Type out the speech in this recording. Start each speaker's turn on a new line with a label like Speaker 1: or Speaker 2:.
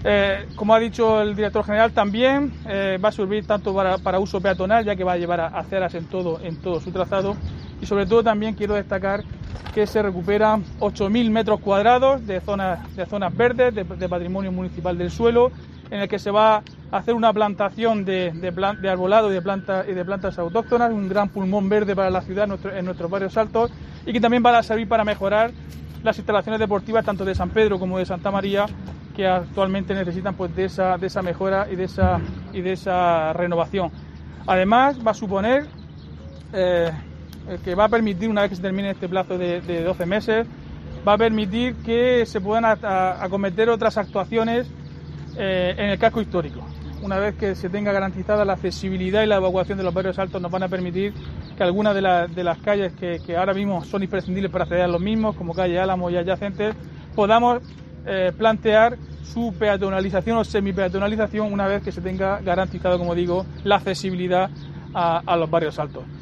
Speaker 1: Como ha dicho el director general, también va a servir tanto para uso peatonal, ya que va a llevar a aceras en todo su trazado, y sobre todo también quiero destacar que se recuperan 8.000 metros cuadrados de zonas verdes, de patrimonio municipal del suelo, en el que se va a hacer una plantación de arbolado y de plantas autóctonas, un gran pulmón verde para la ciudad en nuestros barrios altos, y que también va a servir para mejorar las instalaciones deportivas tanto de San Pedro como de Santa María, que actualmente necesitan pues de esa mejora y de esa renovación. Además, va a suponer que va a permitir, una vez que se termine este plazo de 12 meses, va a permitir que se puedan acometer otras actuaciones en el casco histórico. Una vez que se tenga garantizada la accesibilidad y la evacuación de los barrios altos, nos van a permitir que algunas de las calles que ahora mismo son imprescindibles para acceder a los mismos, como calle Álamo y adyacentes, podamos plantear su peatonalización o semipeatonalización una vez que se tenga garantizado, como digo, la accesibilidad a los barrios altos.